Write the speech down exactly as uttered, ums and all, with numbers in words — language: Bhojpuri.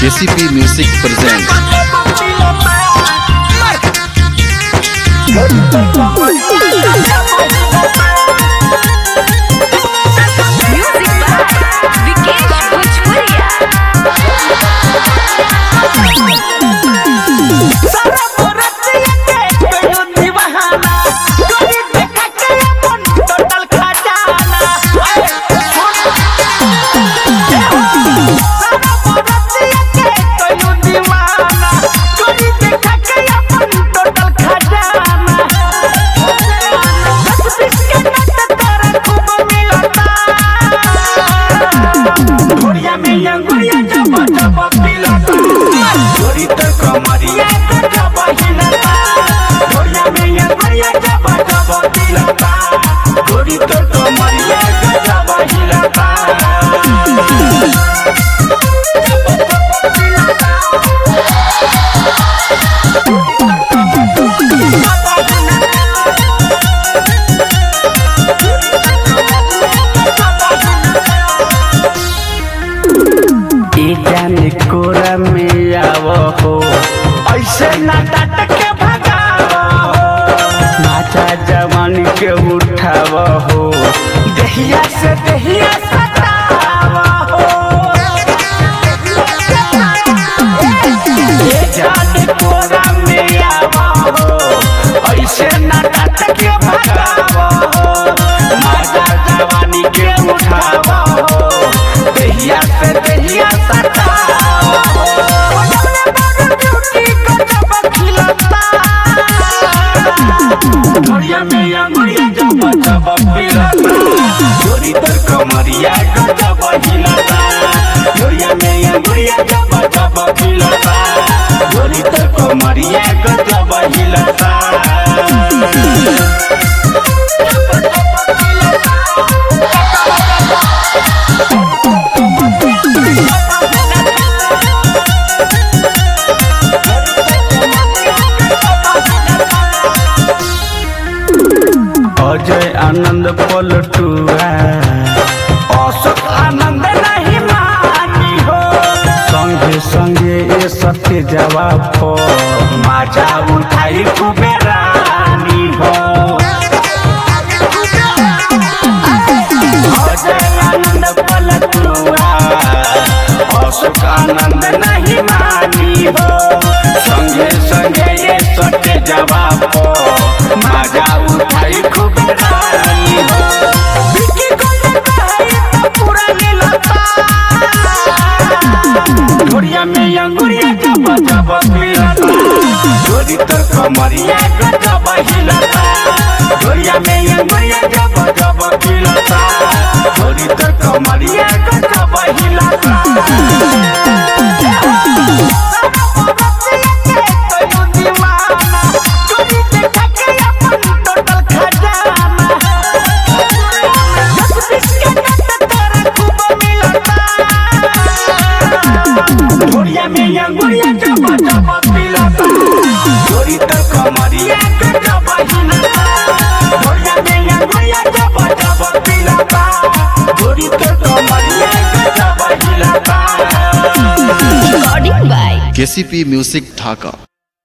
KCP music present. कोरा में आवो हो ऐसे ना डाट के भगावो हो, नाचा जवानी के उठावो हो, दहिया से दहिया सतावो हो। ये जान कोरा में आवो हो ऐसे ना डाट के भगावो हो, नाचा जवानी के उठावो हो, दहिया से दहिया सतावो। गोरी तर कमरिया गजब हिलता, गोरिया में गोरिया जब जब हिलता, गोरी तर कमरिया गजब हिलता। अजय आनंद पलटुआ अशोक आनंद नहीं मानी हो, संगे संगे ये सत्य जवाब हो, माजा उठाई खूबे रानी हो। अजय आनंद पलटुआ अशोक आनंद नहीं मानी हो, संगे संगे ये सत्य जवाब हो, माजा उठाई खूबे रानी हो। गोरिया में अंगुरिया जब जब हिलता, गोरी तर कमरिया गजब हिलता, गोरिया में अंगुरिया जब जब हिलता, गोरी तर कमरिया गजब हिलता। गोरिया में अंगुरिया जब जब हिलता, गोरी तर कमरिया गजब हिलता, गोरिया में अंगुरिया जब जब हिलता, गोरी तर कमरिया गजब हिलता। केसीपी म्यूजिक ढाका।